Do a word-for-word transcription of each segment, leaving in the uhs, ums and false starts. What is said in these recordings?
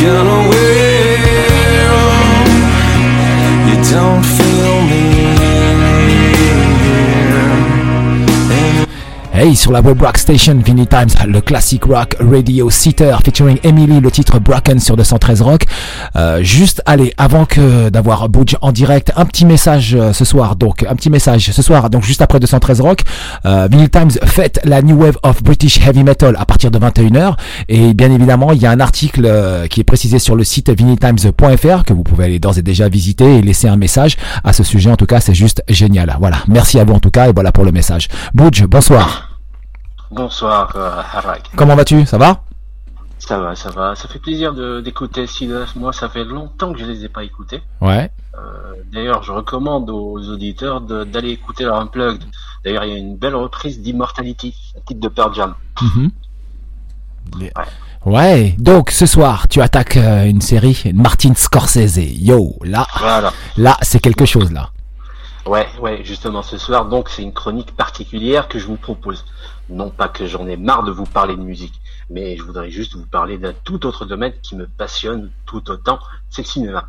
gone away. Oh, you don't feel me. Hey, sur la web rock station Vinyl Times, le classic rock radio sitter featuring Emily, le titre Broken sur deux cent treize Rock. Euh, juste, allez, avant que d'avoir Budge en direct, un petit message euh, ce soir. Donc, un petit message ce soir. Donc, juste après deux cent treize Rock, euh, Vinyl Times fête la New Wave of British Heavy Metal à partir de vingt et une heures. Et bien évidemment, il y a un article euh, qui est précisé sur le site vinyl times point f r que vous pouvez aller d'ores et déjà visiter et laisser un message à ce sujet. En tout cas, c'est juste génial. Voilà. Merci à vous en tout cas et voilà pour le message. Budge, bonsoir. Bonsoir, euh, Harag. Comment vas-tu? Ça va? Ça va, ça va. Ça fait plaisir de, d'écouter Silas. Moi, ça fait longtemps que je les ai pas écoutés. Ouais. Euh, d'ailleurs, je recommande aux auditeurs de, d'aller écouter leur Unplugged. D'ailleurs, il y a une belle reprise d'Immortality, un titre de Pearl Jam. Mm-hmm. Ouais. Ouais. Donc, ce soir, tu attaques euh, une série, Martin Scorsese. Yo, là, Voilà. là, c'est quelque chose, là. Ouais, ouais, justement, ce soir, donc, c'est une chronique particulière que je vous propose. Non pas que j'en ai marre de vous parler de musique, mais je voudrais juste vous parler d'un tout autre domaine qui me passionne tout autant, c'est le cinéma.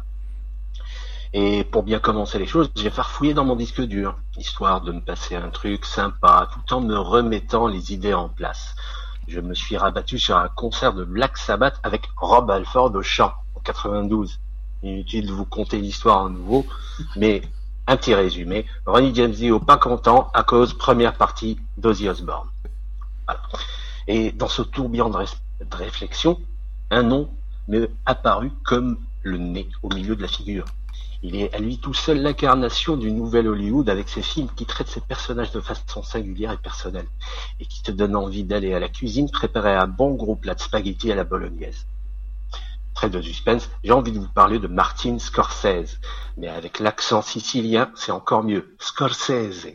Et pour bien commencer les choses, j'ai farfouillé dans mon disque dur, histoire de me passer un truc sympa, tout en me remettant les idées en place. Je me suis rabattu sur un concert de Black Sabbath avec Rob Halford au chant, en quatre-vingt-douze. Inutile de vous conter l'histoire à nouveau, mais un petit résumé. Ronnie James Dio pas content à cause première partie d'Ozzy Osbourne. Voilà. Et dans ce tourbillon de, res- de réflexion, un nom m'est apparu comme le nez au milieu de la figure. Il est à lui tout seul l'incarnation du nouvel Hollywood avec ses films qui traitent ses personnages de façon singulière et personnelle et qui te donnent envie d'aller à la cuisine préparer un bon gros plat de spaghettis à la bolognaise. Trêve de suspense, j'ai envie de vous parler de Martin Scorsese, mais avec l'accent sicilien, c'est encore mieux. Scorsese.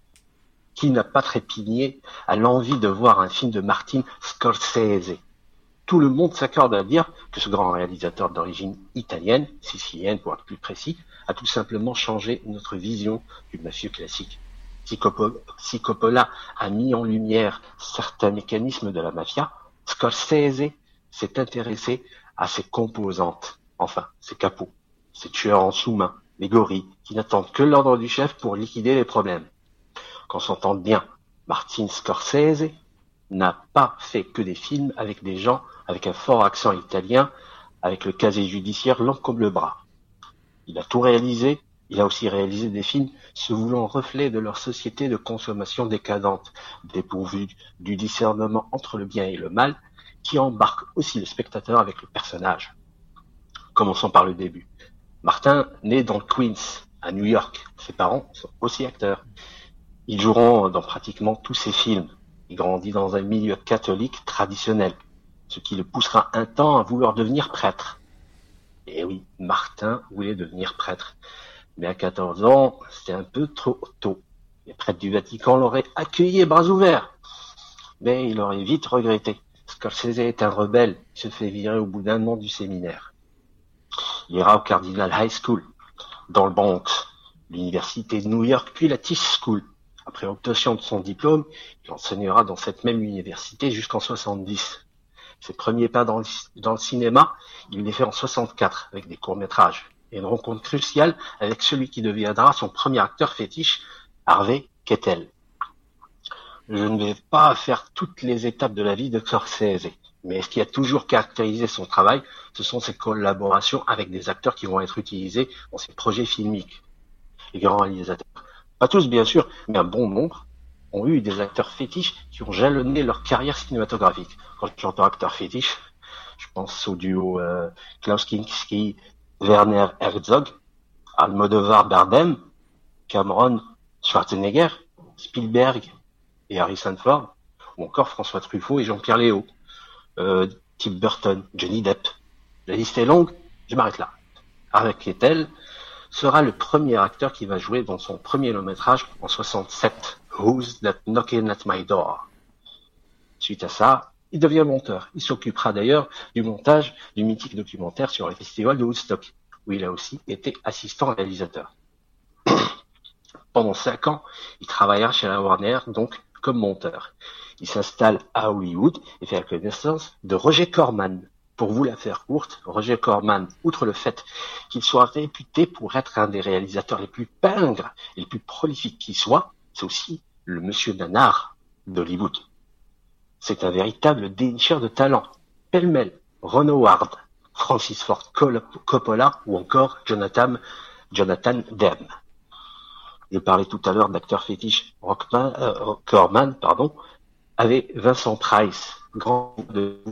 Qui n'a pas trépigné à l'envie de voir un film de Martin Scorsese? Tout le monde s'accorde à dire que ce grand réalisateur d'origine italienne, sicilienne pour être plus précis, a tout simplement changé notre vision du mafieux classique. Si Coppola, si Coppola a mis en lumière certains mécanismes de la mafia, Scorsese s'est intéressé à ses composantes, enfin, ses capots, ses tueurs en sous-main, les gorilles, qui n'attendent que l'ordre du chef pour liquider les problèmes. Qu'on s'entende bien, Martin Scorsese n'a pas fait que des films avec des gens avec un fort accent italien, avec le casier judiciaire long comme le bras. Il a tout réalisé, il a aussi réalisé des films se voulant reflet de leur société de consommation décadente, dépourvue du discernement entre le bien et le mal, qui embarque aussi le spectateur avec le personnage. Commençons par le début. Martin naît dans le Queens, à New York. Ses parents sont aussi acteurs. Ils joueront dans pratiquement tous ses films. Il grandit dans un milieu catholique traditionnel, ce qui le poussera un temps à vouloir devenir prêtre. Et oui, Martin voulait devenir prêtre. Mais à quatorze ans, c'était un peu trop tôt. Les prêtres du Vatican l'auraient accueilli bras ouverts. Mais il aurait vite regretté. Scorsese est un rebelle. Il se fait virer au bout d'un an du séminaire. Il ira au Cardinal High School, dans le Bronx, l'université de New York, puis la Tisch School. Après obtention de son diplôme, il enseignera dans cette même université jusqu'en soixante-dix. Ses premiers pas dans le, dans le cinéma, il les fait en soixante-quatre avec des courts-métrages. Et une rencontre cruciale avec celui qui deviendra son premier acteur fétiche, Harvey Keitel. Je ne vais pas faire toutes les étapes de la vie de Scorsese, mais ce qui a toujours caractérisé son travail, ce sont ses collaborations avec des acteurs qui vont être utilisés dans ses projets filmiques. Les grands réalisateurs, pas tous bien sûr, mais un bon nombre, ont eu des acteurs fétiches qui ont jalonné leur carrière cinématographique. Quand j'entends acteur fétiche, je pense au duo euh, Klaus Kinski, Werner Herzog, Almodovar Bardem, Cameron Schwarzenegger, Spielberg et Harrison Ford, ou encore François Truffaut et Jean-Pierre Léaud, euh, Tim Burton, Johnny Depp. La liste est longue, je m'arrête là. Harvey Keitel sera le premier acteur qui va jouer dans son premier long-métrage en soixante-sept, Who's That Knocking at My Door? Suite à ça, il devient monteur. Il s'occupera d'ailleurs du montage du mythique documentaire sur le festival de Woodstock, où il a aussi été assistant réalisateur. Pendant cinq ans, il travaillera chez la Warner, donc comme monteur. Il s'installe à Hollywood et fait la connaissance de Roger Corman, Pour vous la faire courte, Roger Corman, outre le fait qu'il soit réputé pour être un des réalisateurs les plus pingres et les plus prolifiques qui soit, c'est aussi le monsieur nanar d'Hollywood. C'est un véritable dénicheur de talent. Pêle-mêle, Ron Howard, Francis Ford Coppola ou encore Jonathan, Jonathan Demme. Je parlais tout à l'heure d'acteur fétiche Rockman, euh, Corman, pardon, avec Vincent Price, grand de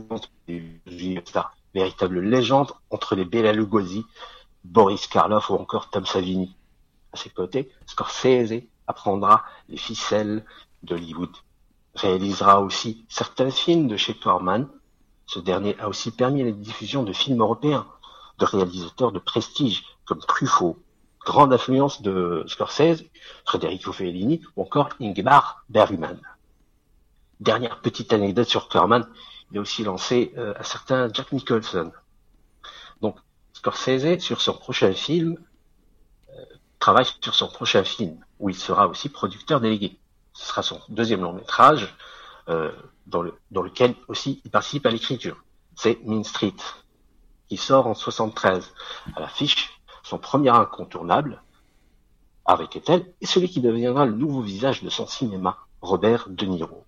véritable légende entre les Bela Lugosi, Boris Karloff ou encore Tom Savini. À ses côtés, Scorsese apprendra les ficelles d'Hollywood, réalisera aussi certains films de chez Corman. Ce dernier a aussi permis la diffusion de films européens, de réalisateurs de prestige comme Truffaut, grande influence de Scorsese, Federico Fellini ou encore Ingmar Bergman. Dernière petite anecdote sur Corman, il a aussi lancé euh, un certain Jack Nicholson. Donc Scorsese, sur son prochain film, euh, travaille sur son prochain film, où il sera aussi producteur délégué. Ce sera son deuxième long métrage, euh, dans, le, dans lequel aussi il participe à l'écriture. C'est Mean Street, qui sort en soixante-treize. À l'affiche, son premier incontournable, Harvey Keitel, et celui qui deviendra le nouveau visage de son cinéma, Robert De Niro.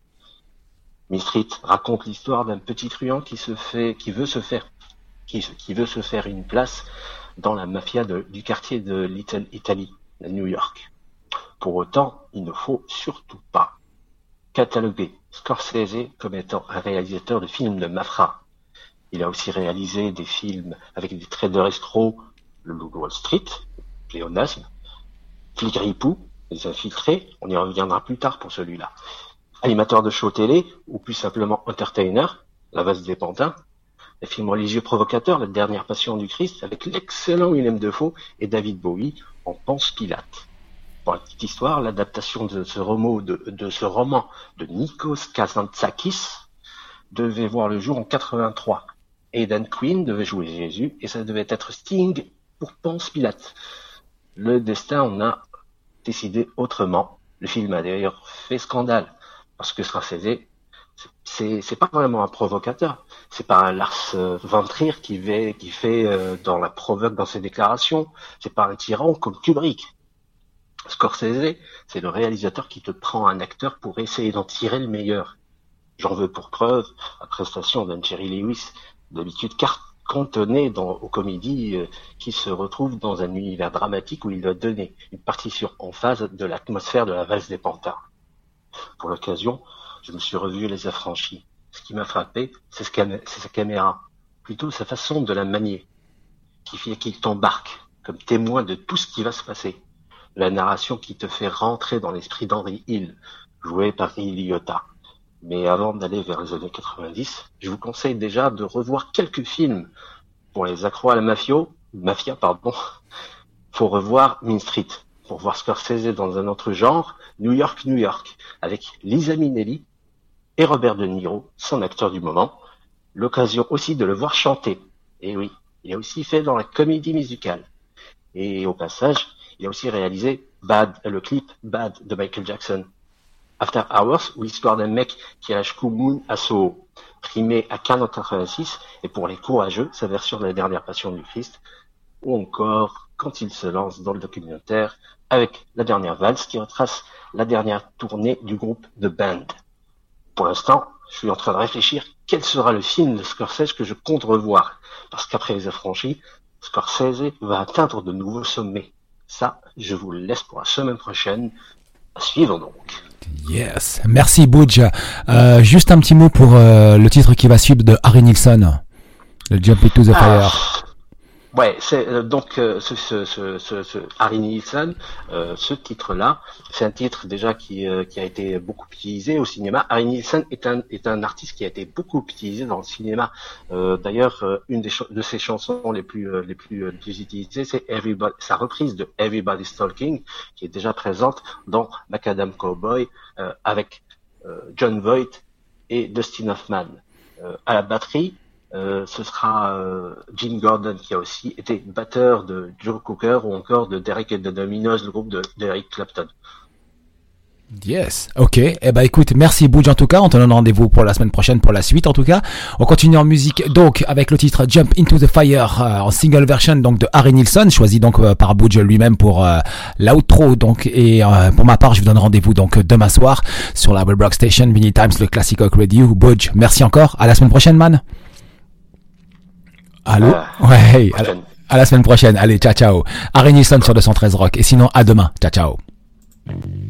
Mean Street raconte l'histoire d'un petit truand qui se fait, qui veut se faire, qui, qui veut se faire une place dans la mafia de, du quartier de Little Italy, à New York. Pour autant, il ne faut surtout pas cataloguer Scorsese comme étant un réalisateur de films de mafra. Il a aussi réalisé des films avec des traders escrocs, Le Loup de Wall Street, Pléonasme, Flic Ripou, Les Infiltrés, on y reviendra plus tard pour celui-là. Animateur de show télé, ou plus simplement entertainer, La Valse des Pantins, les films religieux provocateurs, La Dernière Passion du Christ, avec l'excellent Willem Dafoe et David Bowie en Ponce Pilate. Pour la petite histoire, l'adaptation de ce, roman de, de ce roman de Nikos Kazantzakis devait voir le jour en quatre-vingt-trois. Aidan Quinn devait jouer Jésus et ça devait être Sting pour Ponce Pilate. Le destin en a décidé autrement. Le film a d'ailleurs fait scandale parce que Scorsese, c'est c'est pas vraiment un provocateur, c'est pas un Lars von Trier qui fait qui fait euh, dans la provoque dans ses déclarations, c'est pas un tyran comme Kubrick. Scorsese, c'est le réalisateur qui te prend un acteur pour essayer d'en tirer le meilleur. J'en veux pour preuve la prestation d'un Jerry Lewis, d'habitude cantonné dans, aux comédies, euh, qui se retrouve dans un univers dramatique où il doit donner une partition en phase de l'atmosphère de La Valse des Pantins. Pour l'occasion, je me suis revu Les Affranchis. Ce qui m'a frappé, c'est, ce cam- c'est sa caméra, plutôt sa façon de la manier, qui fait qu'il t'embarque comme témoin de tout ce qui va se passer. La narration qui te fait rentrer dans l'esprit d'Henry Hill, joué par Ray Liotta. Mais avant d'aller vers les années quatre-vingt-dix, je vous conseille déjà de revoir quelques films. Pour les accros à la mafio, mafia, pardon, faut revoir Mean Street. Pour voir Scorsese dans un autre genre, New York, New York, avec Liza Minnelli et Robert De Niro, son acteur du moment. L'occasion aussi de le voir chanter. Et oui, il a aussi fait dans la comédie musicale. Et au passage, il a aussi réalisé Bad, le clip Bad de Michael Jackson. After Hours, ou l'histoire d'un mec qui a la Shkumun à Soho, primé à Cannes en quatre-vingt-six, et pour les courageux, sa version de La Dernière Passion du Christ, ou encore quand il se lance dans le documentaire avec La Dernière Valse, qui retrace la dernière tournée du groupe The Band. Pour l'instant, je suis en train de réfléchir quel sera le film de Scorsese que je compte revoir, parce qu'après Les Affranchis, Scorsese va atteindre de nouveaux sommets. Ça, je vous le laisse pour la semaine prochaine. À suivre donc. Yes, merci Budge. Euh, juste un petit mot pour euh, le titre qui va suivre de Harry Nilsson, le Jump Into the Fire. Ah, ouais, c'est euh, donc euh, ce, ce, ce, ce, ce Harry Nilsson, euh, ce titre-là, c'est un titre déjà qui euh, qui a été beaucoup utilisé au cinéma. Harry Nilsson est un est un artiste qui a été beaucoup utilisé dans le cinéma. Euh, d'ailleurs, euh, une des ch- de ses chansons les plus euh, les plus euh, les plus utilisées, c'est Everybody, sa reprise de Everybody's Talking, qui est déjà présente dans Macadam Cowboy euh, avec euh, John Voight et Dustin Hoffman. Euh, à la batterie, Euh, ce sera euh, Jim Gordon, qui a aussi été batteur de Joe Cocker ou encore de Derek and the Dominos, le groupe de d'Eric Clapton. Yes, ok. Eh ben écoute, merci Budge en tout cas. On te donne rendez-vous pour la semaine prochaine pour la suite en tout cas. On continue en musique donc avec le titre Jump Into the Fire euh, en single version donc de Harry Nilsson, choisi donc euh, par Budge lui-même pour euh, l'outro donc. Et euh, pour ma part, je vous donne rendez-vous donc demain soir sur la Web Rock Station, Mini Times, le Classic Rock Radio. Budge, merci encore. À la semaine prochaine, man. Allô. Euh, ouais. À la, à la semaine prochaine. Allez, ciao ciao. Harry Nilsson sur deux cent treize Rock. Et sinon à demain. Ciao ciao.